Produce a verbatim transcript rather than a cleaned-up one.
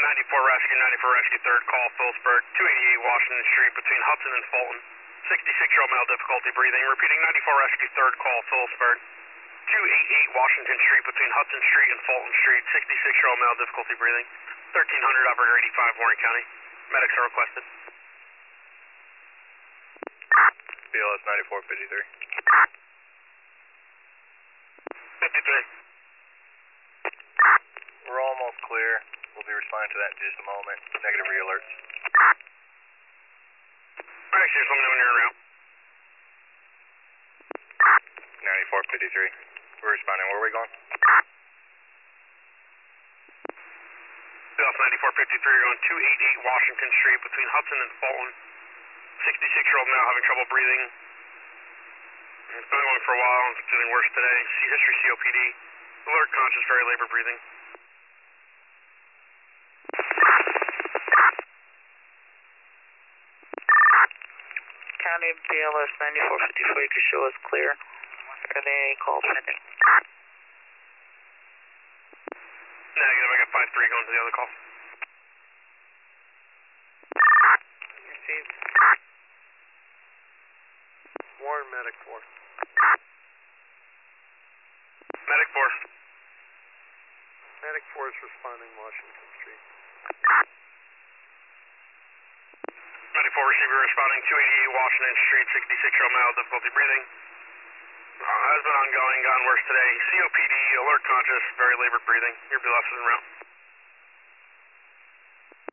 ninety-four Rescue, ninety-four Rescue, third call, Phillipsburg, two eighty-eight Washington Street between Hudson and Fulton. sixty-six-year-old male, difficulty breathing. Repeating, ninety-four Rescue, third call, Phillipsburg, two eighty-eight Washington Street between Hudson Street and Fulton Street. sixty-six-year-old male, difficulty breathing. thirteen hundred, operator eighty-five, Warren County. Medics are requested. B L S ninety-four fifty-three. fifty-three. We're almost clear. We'll be responding to that in just a moment. Negative re-alerts. Alright, just let me know when you're around. ninety-four fifty-three. We're responding. Where are we going? B L S ninety-four fifty-three, you're going two eighty-eight Washington Street between Hudson and Fulton. sixty-six-year-old male having trouble breathing. It's been going for a while. It's getting worse today. See history C O P D. Alert, conscious, very labor breathing. County B L S ninety-four fifty-four, you can show us clear. Are they call pending? Negative, I got five three going to the other call. Received. Warren Medic Force. Medic force. Medic Force responding Washington Street. ninety-four receiver responding two eighty-eight Washington Street, sixty-six-year-old male, difficulty breathing. Uh, has been ongoing, gotten worse today. C O P D, alert conscious, very labored breathing. Your B L S is en route.